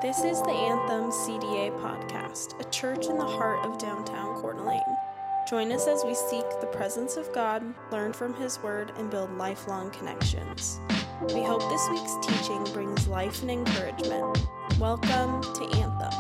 This is the Anthem CDA podcast, a church in the heart of downtown Coeur d'Alene. Join us as we seek the presence of God, learn from His Word, and build lifelong connections. We hope this week's teaching brings life and encouragement. Welcome to Anthem.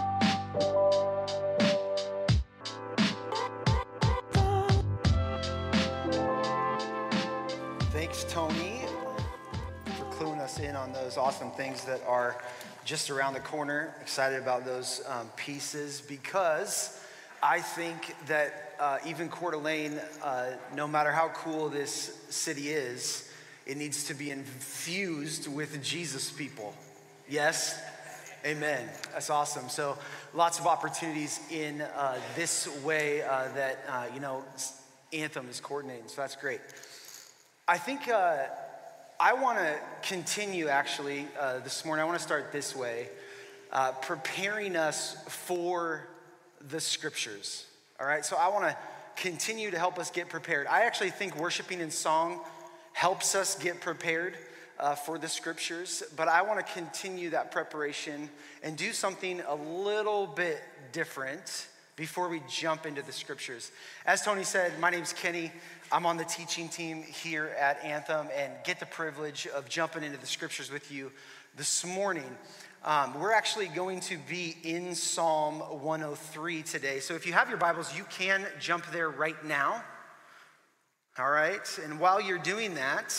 Thanks, Tony, for cluing us in on those awesome things that are just around the corner. Excited about those pieces because I think that even Coeur d'Alene, no matter how cool this city is, it needs to be infused with Jesus people. Yes? Amen. That's awesome. So lots of opportunities in this way that, Anthem is coordinating. So that's great. I think I want to continue actually this morning. I want to start this way, preparing us for the scriptures. All right, so I want to continue to help us get prepared. I actually think worshiping in song helps us get prepared for the scriptures, but I want to continue that preparation and do something a little bit different before we jump into the scriptures. As Tony said, my name's Kenny. I'm on the teaching team here at Anthem and get the privilege of jumping into the scriptures with you this morning. We're actually going to be in Psalm 103 today. So if you have your Bibles, you can jump there right now. All right, and while you're doing that,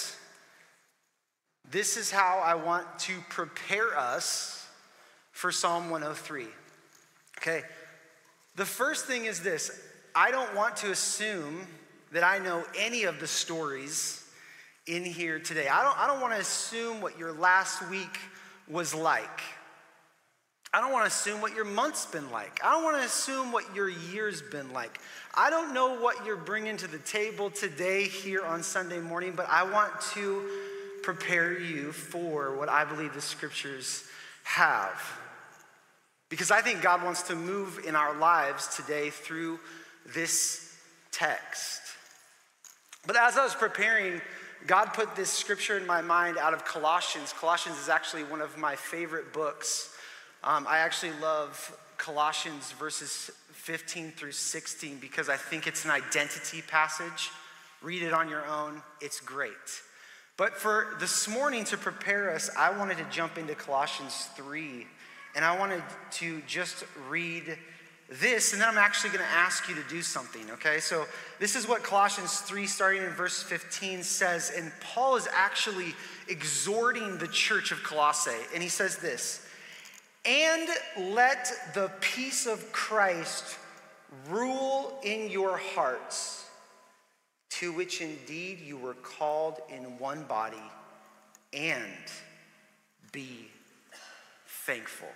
this is how I want to prepare us for Psalm 103. Okay. The first thing is this: I don't want to assume that I know any of the stories in here today. I don't want to assume what your last week was like. I don't want to assume what your month's been like. I don't want to assume what your year's been like. I don't know what you're bringing to the table today here on Sunday morning, but I want to prepare you for what I believe the scriptures have. Because I think God wants to move in our lives today through this text. But as I was preparing, God put this scripture in my mind out of Colossians. Colossians is actually one of my favorite books. I actually love Colossians verses 15 through 16 because I think it's an identity passage. Read it on your own. It's great. But for this morning to prepare us, I wanted to jump into Colossians 3. And I wanted to just read this, and then I'm actually going to ask you to do something, okay? So this is what Colossians 3, starting in verse 15, says, and Paul is actually exhorting the church of Colossae, and he says this: "And let the peace of Christ rule in your hearts, to which indeed you were called in one body, and be thankful."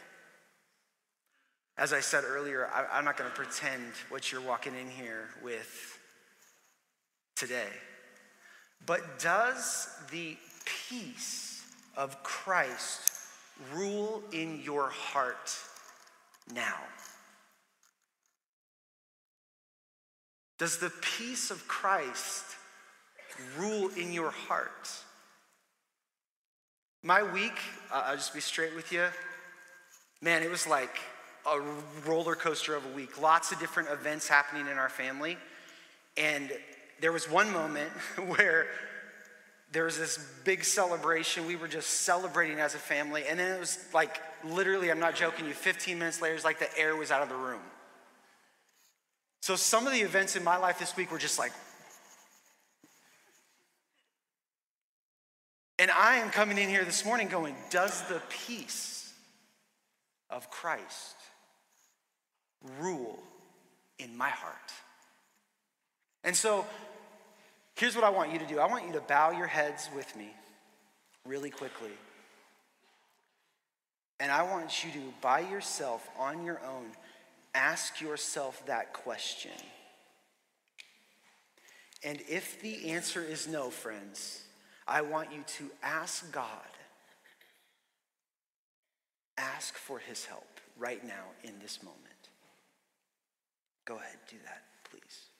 As I said earlier, I'm not going to pretend what you're walking in here with today. But does the peace of Christ rule in your heart now? Does the peace of Christ rule in your heart? My week, I'll just be straight with you, man, it was like a roller coaster of a week. Lots of different events happening in our family. And there was one moment where there was this big celebration. We were just celebrating as a family. And then it was like, literally, I'm not joking you, 15 minutes later, it's like the air was out of the room. So some of the events in my life this week were just like, and I am coming in here this morning going, does the peace of Christ rule in my heart? And so here's what I want you to do. I want you to bow your heads with me really quickly. And I want you to, by yourself, on your own, ask yourself that question. And if the answer is no, friends, I want you to ask God. Ask for his help right now in this moment. Go ahead, do that, please.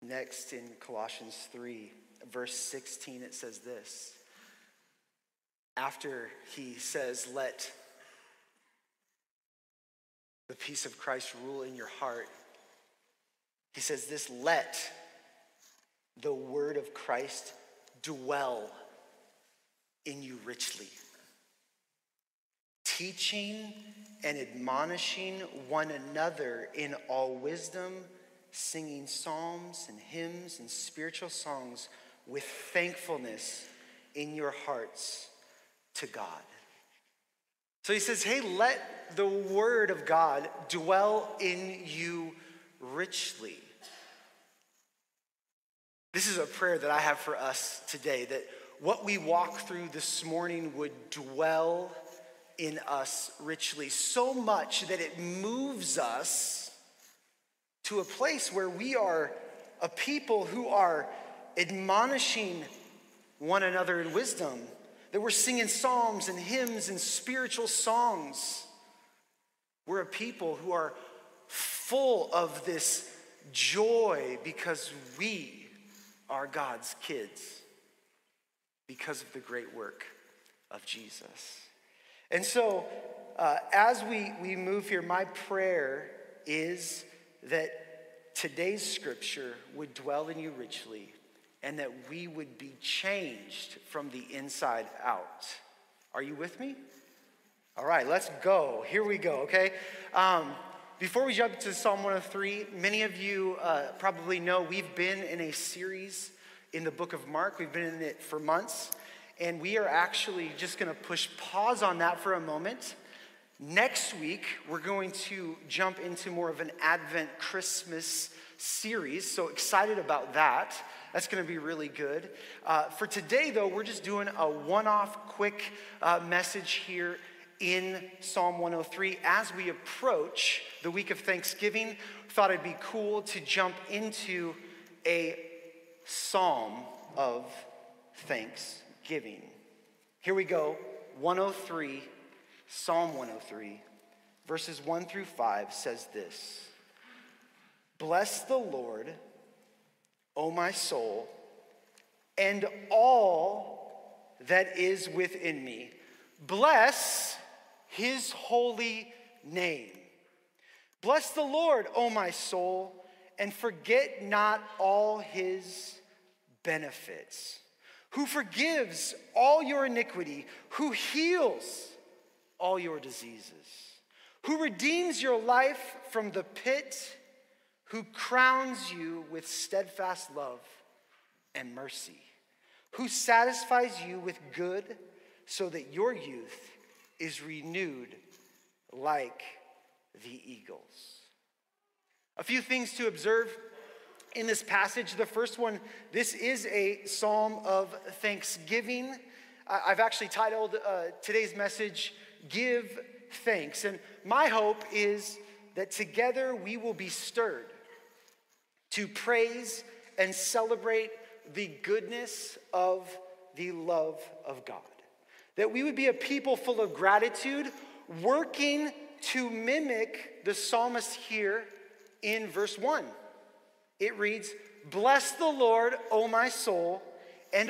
Next, in Colossians 3, verse 16, it says this. After he says, let the peace of Christ rule in your heart, he says this, let the word of Christ dwell in you richly, teaching and admonishing one another in all wisdom, singing psalms and hymns and spiritual songs with thankfulness in your hearts to God. So he says, hey, let the word of God dwell in you richly. This is a prayer that I have for us today, that what we walk through this morning would dwell in us richly, so much that it moves us to a place where we are a people who are admonishing one another in wisdom, that we're singing psalms and hymns and spiritual songs. We're a people who are full of this joy because we are God's kids, because of the great work of Jesus. And so, as we move here, my prayer is that today's scripture would dwell in you richly and that we would be changed from the inside out. Are you with me? All right, let's go. Here we go, okay? Before we jump to Psalm 103, many of you probably know we've been in a series in the book of Mark. We've been in it for months. And we are actually just going to push pause on that for a moment. Next week, we're going to jump into more of an Advent Christmas series. So excited about that. That's going to be really good. For today, though, we're just doing a one-off quick message here in Psalm 103. As we approach the week of Thanksgiving, thought it'd be cool to jump into a psalm of thanksgiving. Here we go, 103, Psalm 103, verses 1 through 5 says this. Bless the Lord, O my soul, and all that is within me. Bless his holy name. Bless the Lord, O my soul, and forget not all his benefits. Who forgives all your iniquity, who heals all your diseases, who redeems your life from the pit, who crowns you with steadfast love and mercy, who satisfies you with good so that your youth is renewed like the eagles. A few things to observe in this passage. The first one, this is a psalm of thanksgiving. I've actually titled today's message, Give Thanks. And my hope is that together we will be stirred to praise and celebrate the goodness of the love of God. That we would be a people full of gratitude, working to mimic the psalmist here in verse 1. It reads, bless the Lord, O my soul, and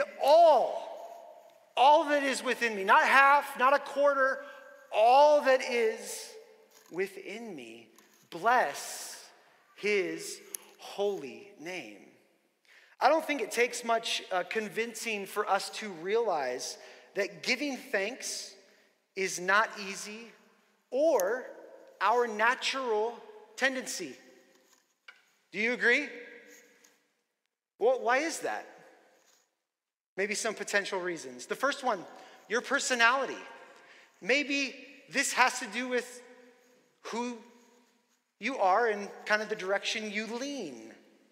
all that is within me. Not half, not a quarter, all that is within me. Bless his holy name. I don't think it takes much convincing for us to realize that giving thanks is not easy or our natural tendency. Do you agree? Well, why is that? Maybe some potential reasons. The first one, your personality. Maybe this has to do with who you are and kind of the direction you lean.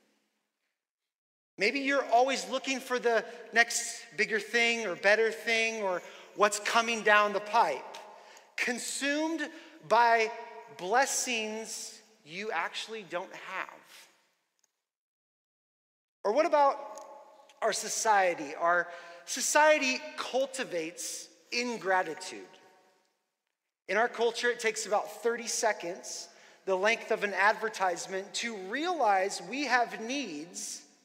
Maybe you're always looking for the next bigger thing or better thing or what's coming down the pipe. Consumed by blessings you actually don't have. Or what about our society? Our society cultivates ingratitude. In our culture, it takes about 30 seconds, the length of an advertisement, to realize we have needs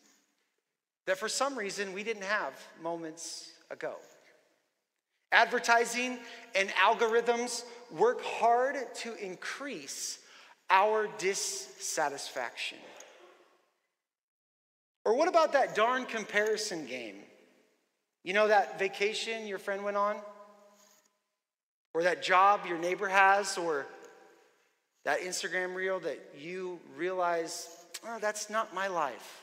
that for some reason we didn't have moments ago. Advertising and algorithms work hard to increase our dissatisfaction. Or what about that darn comparison game? You know, that vacation your friend went on? Or that job your neighbor has? Or that Instagram reel that you realize, oh, that's not my life.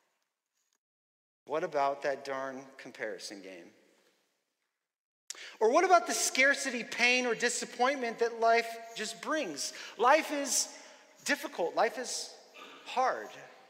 What about that darn comparison game? Or what about the scarcity, pain, or disappointment that life just brings? Life is difficult. Life is hard.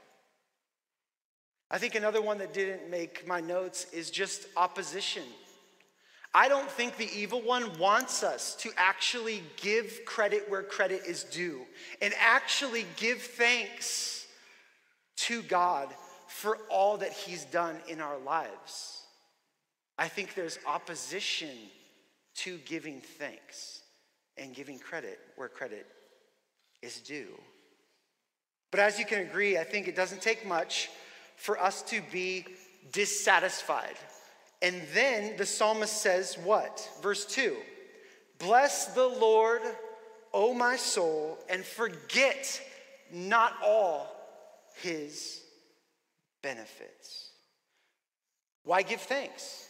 I think another one that didn't make my notes is just opposition. I don't think the evil one wants us to actually give credit where credit is due and actually give thanks to God for all that he's done in our lives. I think there's opposition to giving thanks and giving credit where credit is due. But as you can agree, I think it doesn't take much for us to be dissatisfied. And then the psalmist says what? Verse 2, bless the Lord, O my soul, and forget not all his benefits. Why give thanks?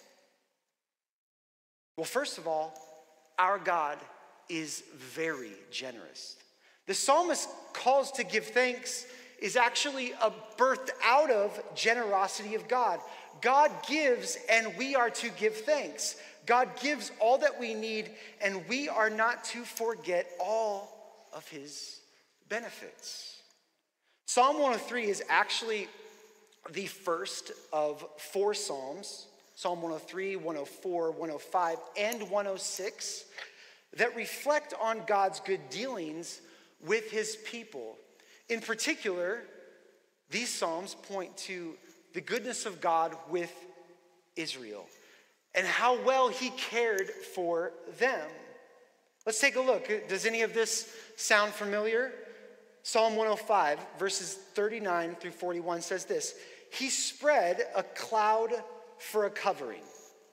Well, first of all, our God is very generous. The psalmist calls to give thanks is actually a birthed out of generosity of God. God gives and we are to give thanks. God gives all that we need and we are not to forget all of his benefits. Psalm 103 is actually the first of 4 Psalms, Psalm 103, 104, 105, and 106, that reflect on God's good dealings with his people. In particular, these Psalms point to the goodness of God with Israel and how well he cared for them. Let's take a look. Does any of this sound familiar? Psalm 105, verses 39 through 41 says this: he spread a cloud for a covering,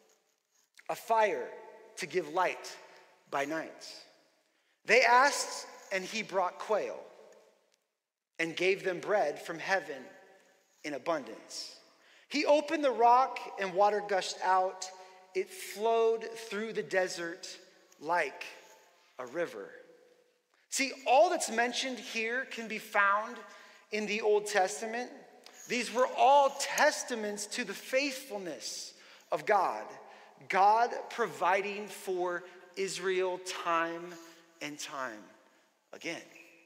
a fire to give light by night. They asked, and he brought quail and gave them bread from heaven in abundance. He opened the rock and water gushed out. It flowed through the desert like a river. See, all that's mentioned here can be found in the Old Testament. These were all testaments to the faithfulness of God. God providing for Israel time and time again.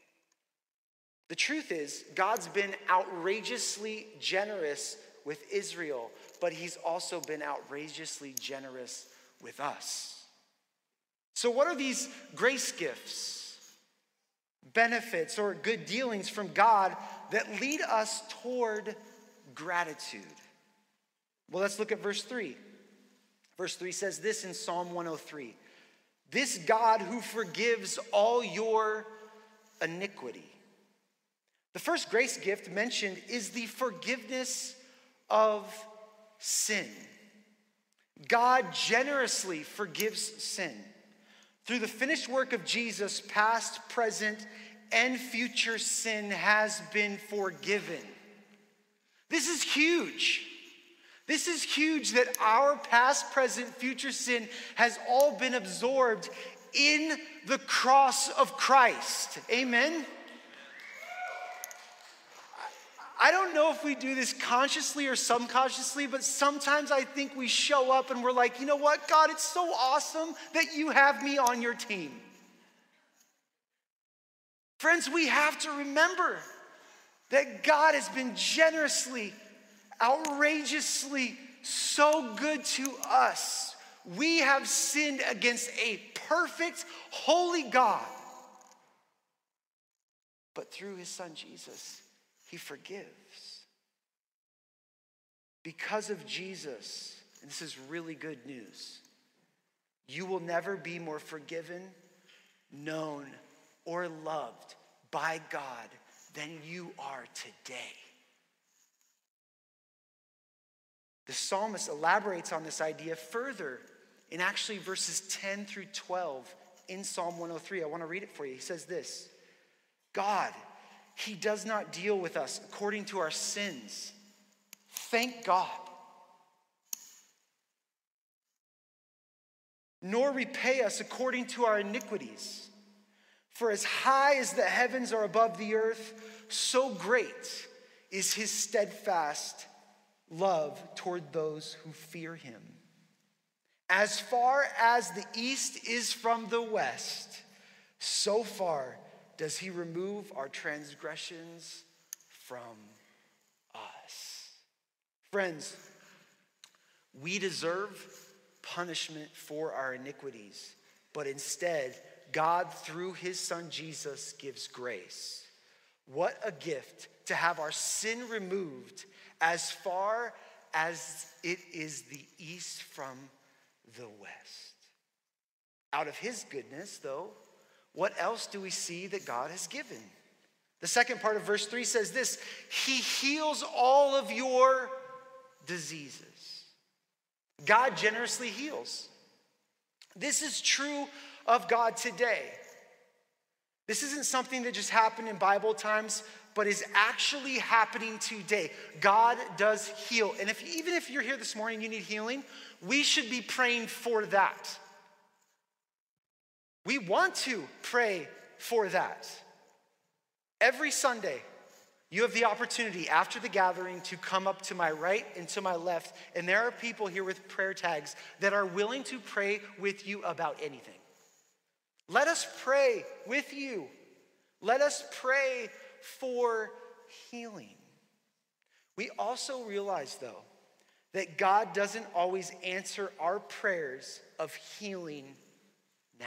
The truth is, God's been outrageously generous with Israel, but he's also been outrageously generous with us. So what are these grace gifts, benefits, or good dealings from God that lead us toward gratitude? Well, let's look at verse 3. Verse 3 says this in Psalm 103. This God who forgives all your iniquity. The first grace gift mentioned is the forgiveness of sin. God generously forgives sin. Through the finished work of Jesus, past, present, and future sin has been forgiven. This is huge. This is huge that our past, present, future sin has all been absorbed in the cross of Christ. Amen? I don't know if we do this consciously or subconsciously, but sometimes I think we show up and we're like, you know what, God, it's so awesome that you have me on your team. Friends, we have to remember that God has been generously, outrageously so good to us. We have sinned against a perfect, holy God. But through his son Jesus, he forgives. Because of Jesus, and this is really good news, you will never be more forgiven, known, or loved by God than you are today. The psalmist elaborates on this idea further in actually verses 10 through 12 in Psalm 103. I want to read it for you. He says this: God, he does not deal with us according to our sins. Thank God. Nor repay us according to our iniquities. For as high as the heavens are above the earth, so great is his steadfast love toward those who fear him. As far as the east is from the west, so far does he remove our transgressions from us. Friends, we deserve punishment for our iniquities, but instead, God, through his son Jesus, gives grace. What a gift to have our sin removed as far as it is the east from the west. Out of his goodness, though, what else do we see that God has given? The second part of verse 3 says this: he heals all of your diseases. God generously heals. This is true of God today. This isn't something that just happened in Bible times, but is actually happening today. God does heal. And even if you're here this morning and you need healing, we should be praying for that. We want to pray for that. Every Sunday, you have the opportunity after the gathering to come up to my right and to my left, and there are people here with prayer tags that are willing to pray with you about anything. Let us pray with you. Let us pray for healing. We also realize, though, that God doesn't always answer our prayers of healing now.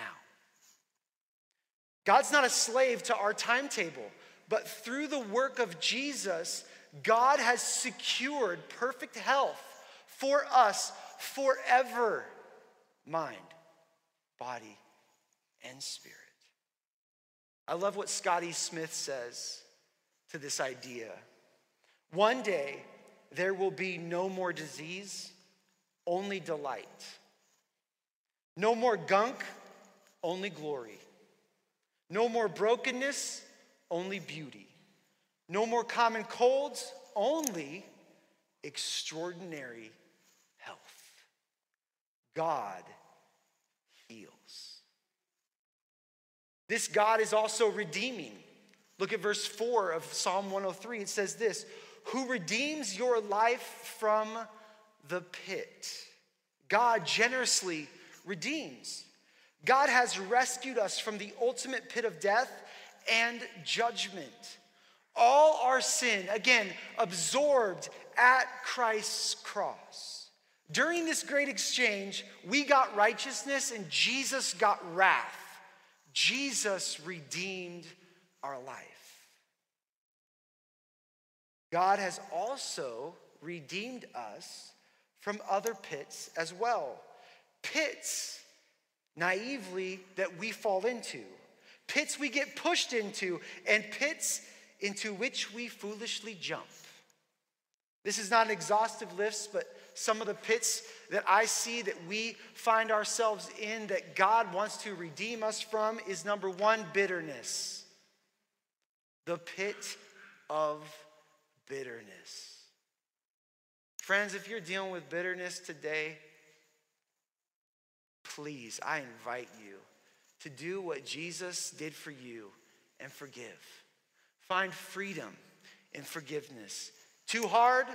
God's not a slave to our timetable. But through the work of Jesus, God has secured perfect health for us forever. Mind, body, and spirit. I love what Scotty Smith says to this idea. One day, there will be no more disease, only delight. No more gunk, only glory. No more brokenness, only beauty. No more common colds, only extraordinary health. God heals. This God is also redeeming. Look at verse 4 of Psalm 103. It says this: who redeems your life from the pit. God generously redeems. God has rescued us from the ultimate pit of death and judgment. All our sin, again, absorbed at Christ's cross. During this great exchange, we got righteousness and Jesus got wrath. Jesus redeemed our life. God has also redeemed us from other pits as well. Pits, naively, that we fall into. Pits we get pushed into, and pits into which we foolishly jump. This is not an exhaustive list, but some of the pits that I see that we find ourselves in that God wants to redeem us from is number one, bitterness. The pit of bitterness. Friends, if you're dealing with bitterness today, please, I invite you to do what Jesus did for you and forgive. Find freedom in forgiveness. Too hard?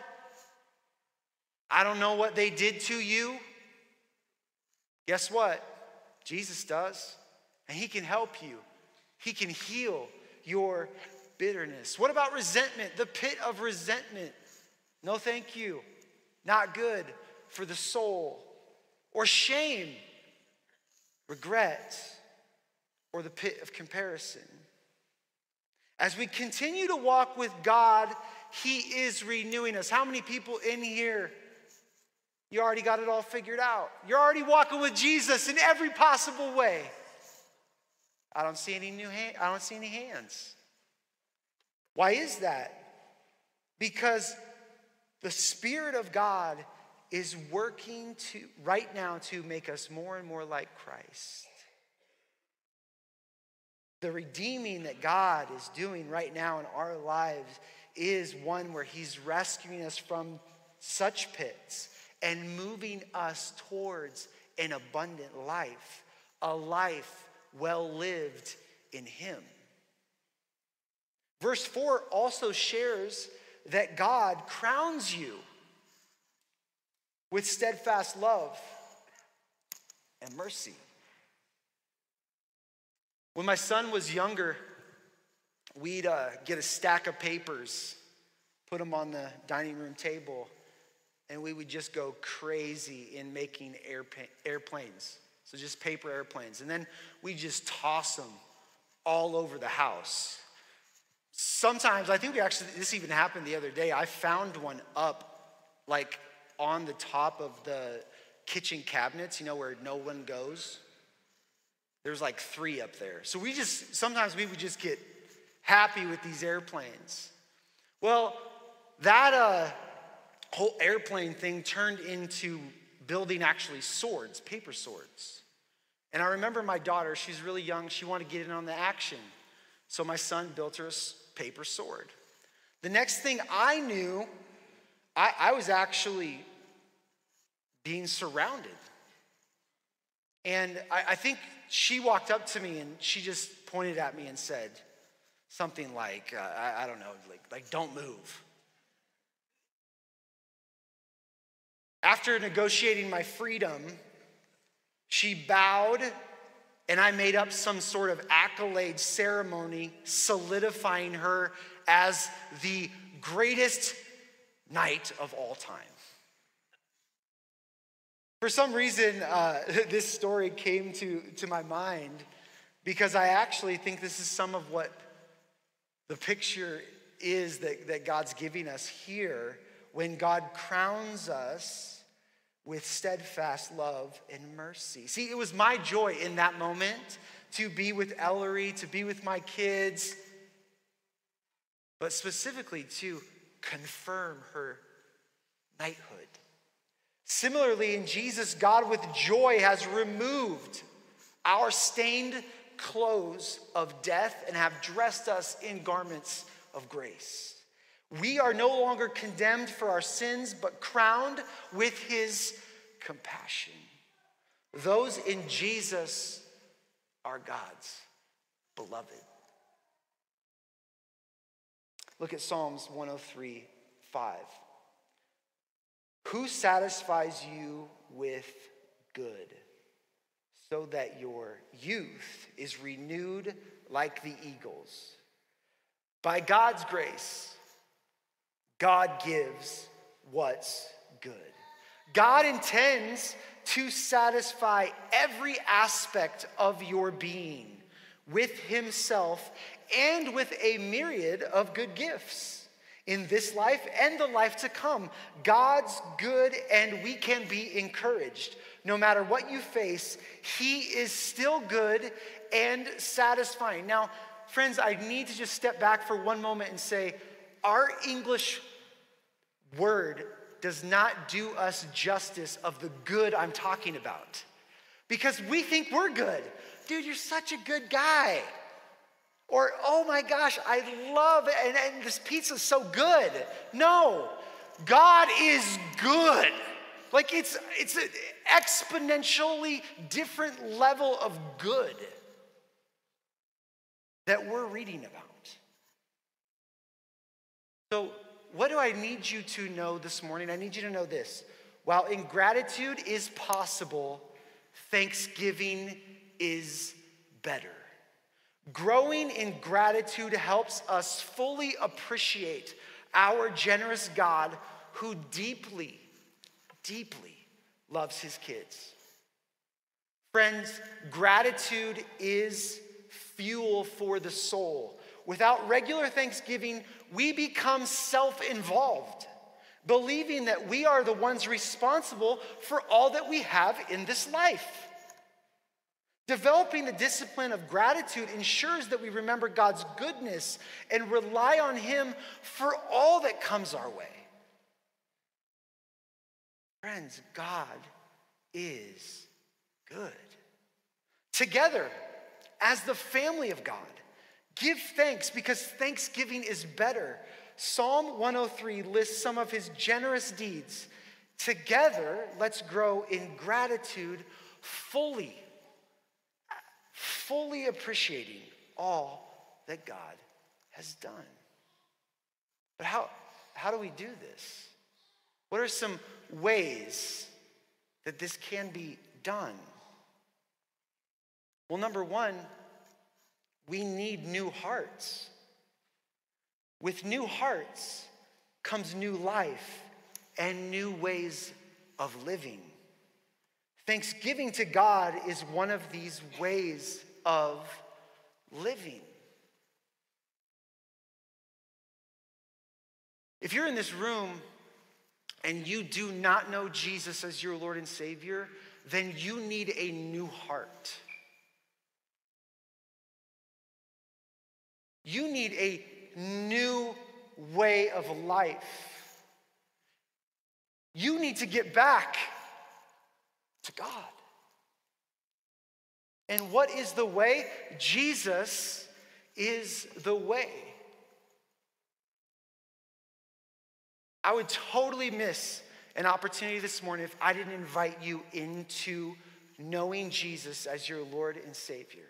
I don't know what they did to you. Guess what? Jesus does. And he can help you. He can heal your bitterness. What about resentment? The pit of resentment. No, thank you. Not good for the soul. Or shame, regret, or the pit of comparison. As we continue to walk with God, he is renewing us. How many people in here, you already got it all figured out? You're already walking with Jesus in every possible way. I don't see any I don't see any hands. Why is that? Because the Spirit of God is working right now to make us more and more like Christ. The redeeming that God is doing right now in our lives is one where he's rescuing us from such pits and moving us towards an abundant life, a life well lived in him. Verse 4 also shares that God crowns you with steadfast love and mercy. When my son was younger, we'd get a stack of papers, put them on the dining room table, and we would just go crazy in making airplanes. So just paper airplanes. And then we just toss them all over the house. Sometimes, I think this even happened the other day. I found one up like on the top of the kitchen cabinets, where no one goes. There's like 3 up there. So sometimes we would just get happy with these airplanes. Well, that whole airplane thing turned into building actually swords, paper swords. And I remember my daughter, she's really young, she wanted to get in on the action. So my son built her a paper sword. The next thing I knew, I was actually being surrounded. And I think she walked up to me and she just pointed at me and said something like, I don't know, like don't move. After negotiating my freedom, she bowed and I made up some sort of accolade ceremony solidifying her as the greatest knight of all time. For some reason, this story came to my mind because I actually think this is some of what the picture is that God's giving us here when God crowns us with steadfast love and mercy. See, it was my joy in that moment to be with Ellery, to be with my kids, but specifically to confirm her knighthood. Similarly, in Jesus, God with joy has removed our stained clothes of death and have dressed us in garments of grace. We are no longer condemned for our sins, but crowned with his compassion. Those in Jesus are God's beloved. Look at Psalms 103:5. Who satisfies you with good, so that your youth is renewed like the eagles? By God's grace, God gives what's good. God intends to satisfy every aspect of your being with himself and with a myriad of good gifts. In this life and the life to come, God's good, and we can be encouraged. No matter what you face, he is still good and satisfying. Now, friends, I need to just step back for one moment and say, our English word does not do us justice of the good I'm talking about. Because we think we're good. Dude, you're such a good guy. Or, oh my gosh, I love it, and this pizza's so good. No, God is good. Like it's an exponentially different level of good that we're reading about. So what do I need you to know this morning? I need you to know this. While ingratitude is possible, thanksgiving is better. Growing in gratitude helps us fully appreciate our generous God who deeply, deeply loves his kids. Friends, gratitude is fuel for the soul. Without regular thanksgiving, we become self-involved, believing that we are the ones responsible for all that we have in this life. Developing the discipline of gratitude ensures that we remember God's goodness and rely on him for all that comes our way. Friends, God is good. Together, as the family of God, give thanks because thanksgiving is better. Psalm 103 lists some of his generous deeds. Together, let's grow in gratitude, fully appreciating all that God has done. But how do we do this? What are some ways that this can be done? Well, number one, we need new hearts. With new hearts comes new life and new ways of living. Thanksgiving to God is one of these ways of living. If you're in this room and you do not know Jesus as your Lord and Savior, then you need a new heart. You need a new way of life. You need to get back to God. And what is the way? Jesus is the way. I would totally miss an opportunity this morning if I didn't invite you into knowing Jesus as your Lord and Savior.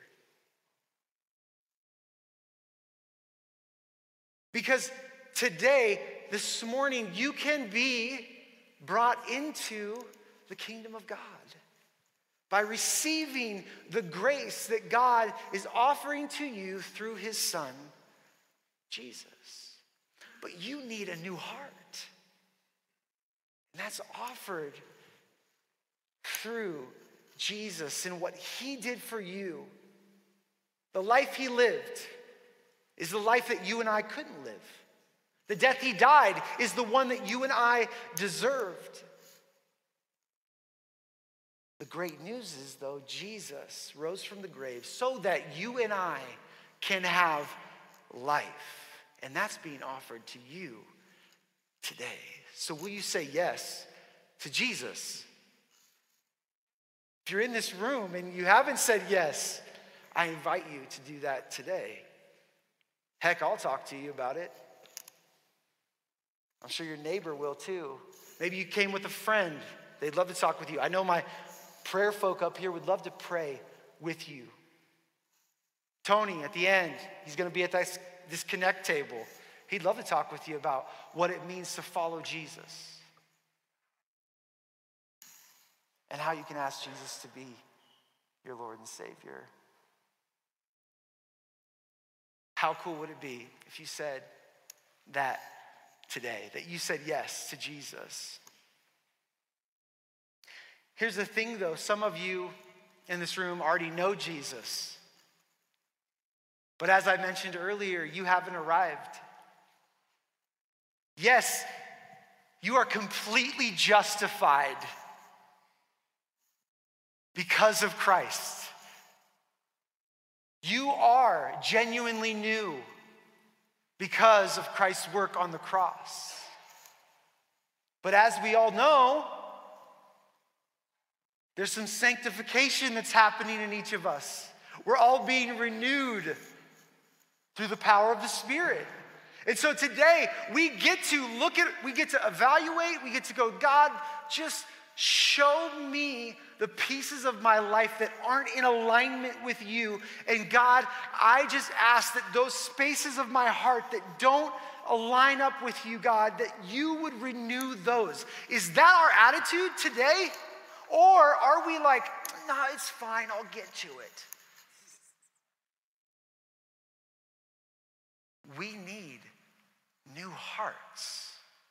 Because today, this morning, you can be brought into the kingdom of God by receiving the grace that God is offering to you through his Son, Jesus. But you need a new heart. And that's offered through Jesus and what he did for you. The life he lived is the life that you and I couldn't live. The death he died is the one that you and I deserved. The great news is, though, Jesus rose from the grave so that you and I can have life. And that's being offered to you today. So will you say yes to Jesus? If you're in this room and you haven't said yes, I invite you to do that today. Heck, I'll talk to you about it. I'm sure your neighbor will too. Maybe you came with a friend. They'd love to talk with you. I know my prayer folk up here would love to pray with you. Tony, at the end, he's going to be at this Connect table. He'd love to talk with you about what it means to follow Jesus and how you can ask Jesus to be your Lord and Savior. How cool would it be if you said that today, that you said yes to Jesus? Here's the thing though, some of you in this room already know Jesus. But as I mentioned earlier, you haven't arrived. Yes, you are completely justified because of Christ. You are genuinely new because of Christ's work on the cross. But as we all know, there's some sanctification that's happening in each of us. We're all being renewed through the power of the Spirit. And so today we get to evaluate, we get to go, God, just show me the pieces of my life that aren't in alignment with you. And God, I just ask that those spaces of my heart that don't align up with you, God, that you would renew those. Is that our attitude today? Or are we like, nah, it's fine, I'll get to it? We need new hearts.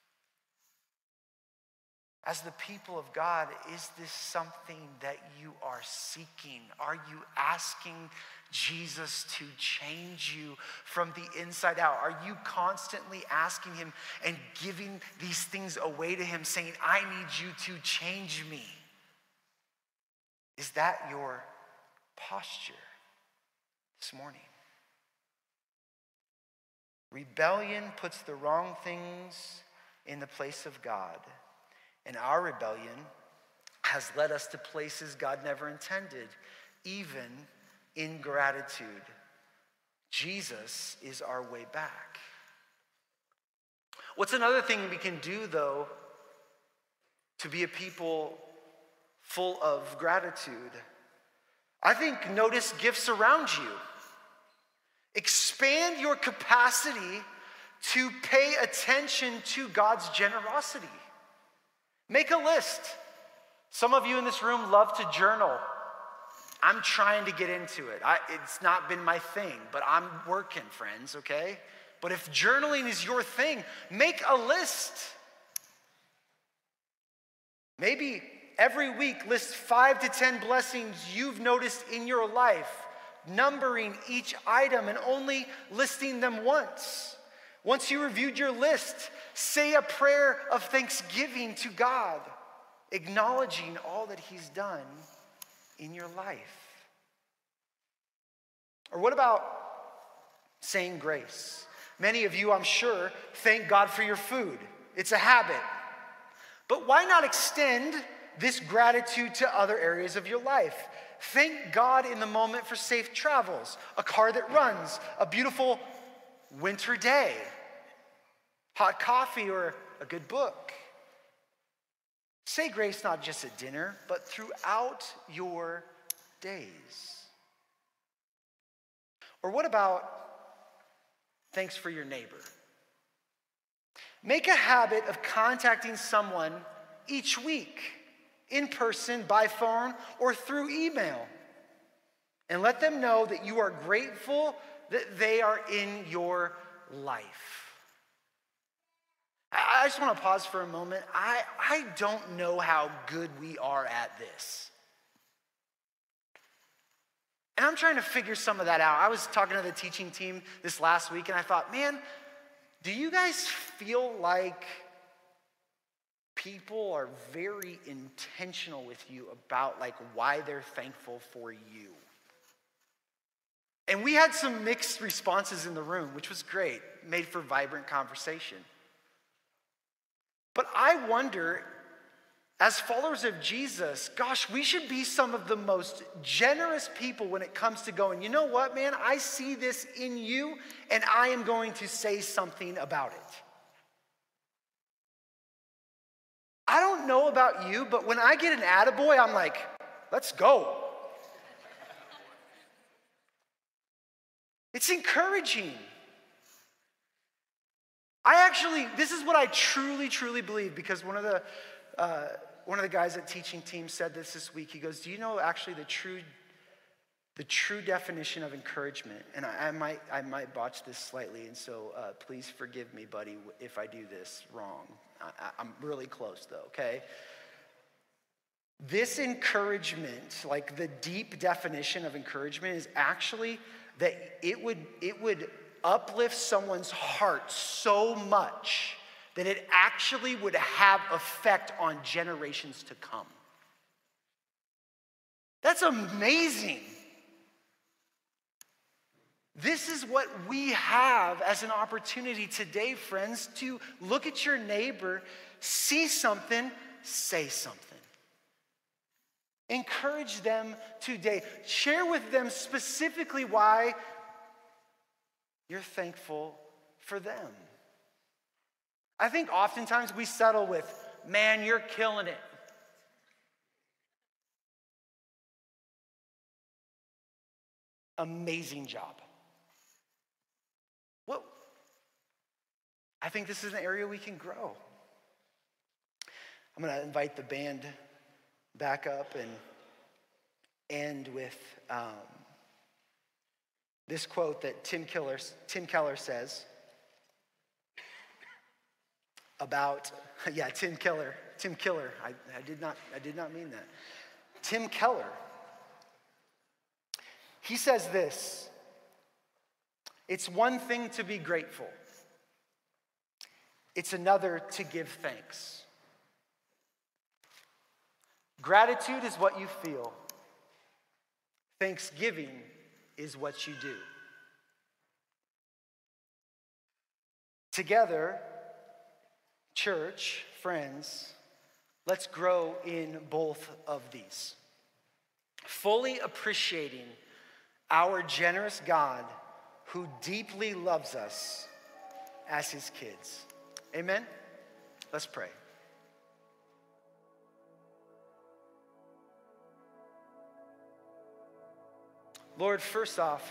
As the people of God, is this something that you are seeking? Are you asking Jesus to change you from the inside out? Are you constantly asking him and giving these things away to him, saying, I need you to change me? Is that your posture this morning? Rebellion puts the wrong things in the place of God. And our rebellion has led us to places God never intended, even ingratitude. Jesus is our way back. What's another thing we can do, though, to be a people full of gratitude? I think notice gifts around you. Expand your capacity to pay attention to God's generosity. Make a list. Some of you in this room love to journal. I'm trying to get into it. It's not been my thing, but I'm working, friends, okay? But if journaling is your thing, make a list. Maybe every week list 5 to 10 blessings you've noticed in your life, numbering each item and only listing them once. Once you reviewed your list, say a prayer of thanksgiving to God, acknowledging all that He's done in your life. Or what about saying grace? Many of you, I'm sure, thank God for your food. It's a habit. But why not extend this gratitude to other areas of your life? Thank God in the moment for safe travels, a car that runs, a beautiful winter day, hot coffee, or a good book. Say grace not just at dinner, but throughout your days. Or what about thanks for your neighbor? Make a habit of contacting someone each week, in person, by phone, or through email. And let them know that you are grateful that they are in your life. I just want to pause for a moment. I don't know how good we are at this. And I'm trying to figure some of that out. I was talking to the teaching team this last week, and I thought, man, do you guys feel like people are very intentional with you about like why they're thankful for you? And we had some mixed responses in the room, which was great, made for vibrant conversation. But I wonder, as followers of Jesus, gosh, we should be some of the most generous people when it comes to going, you know what, man, I see this in you, and I am going to say something about it. I don't know about you, but when I get an attaboy, I'm like, let's go. It's encouraging. This is what I truly, truly believe, because one of the guys at teaching team said this week. He goes, do you know actually the true definition of encouragement? And I might botch this slightly, and so please forgive me, buddy, if I do this wrong. I'm really close though, okay? This encouragement, like the deep definition of encouragement, is actually that it would uplift someone's heart so much that it actually would have effect on generations to come. That's amazing. This is what we have as an opportunity today, friends, to look at your neighbor, see something, say something. Encourage them today. Share with them specifically why you're thankful for them. I think oftentimes we settle with, man, you're killing it. Amazing job. Well, I think this is an area we can grow. I'm going to invite the band back up and end with this quote that Tim Keller says about, Tim Keller. I did not mean that. Tim Keller. He says this: it's one thing to be grateful. It's another to give thanks. Gratitude is what you feel. Thanksgiving is what you do. Together, church, friends, let's grow in both of these. Fully appreciating our generous God who deeply loves us as his kids. Amen? Let's pray. Lord, first off,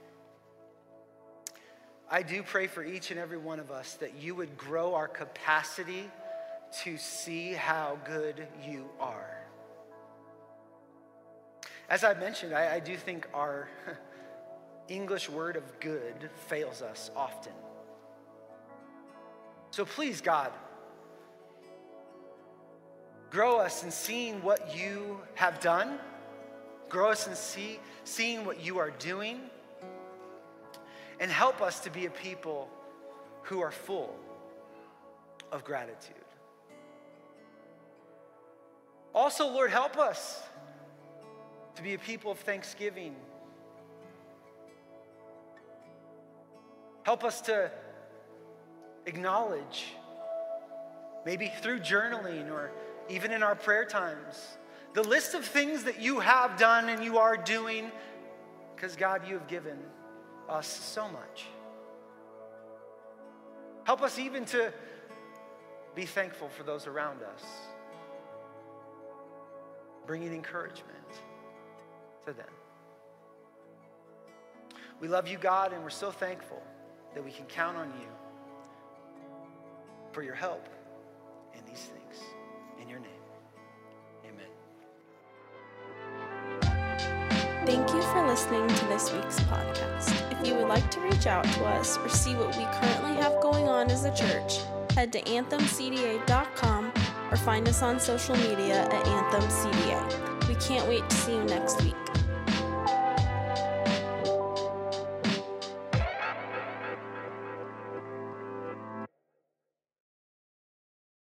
I do pray for each and every one of us that you would grow our capacity to see how good you are. As I mentioned, I do think our English word of good fails us often. So please, God, grow us in seeing what you have done. Grow us in seeing what you are doing. And help us to be a people who are full of gratitude. Also, Lord, help us to be a people of thanksgiving. Help us to acknowledge, maybe through journaling or even in our prayer times, the list of things that you have done and you are doing, because God, you have given us so much. Help us even to be thankful for those around us, bringing encouragement to them. We love you, God, and we're so thankful that we can count on you for your help in these things. In your name, amen. Thank you for listening to this week's podcast. If you would like to reach out to us or see what we currently have going on as a church, head to anthemcda.com or find us on social media at AnthemCDA. We can't wait to see you next week.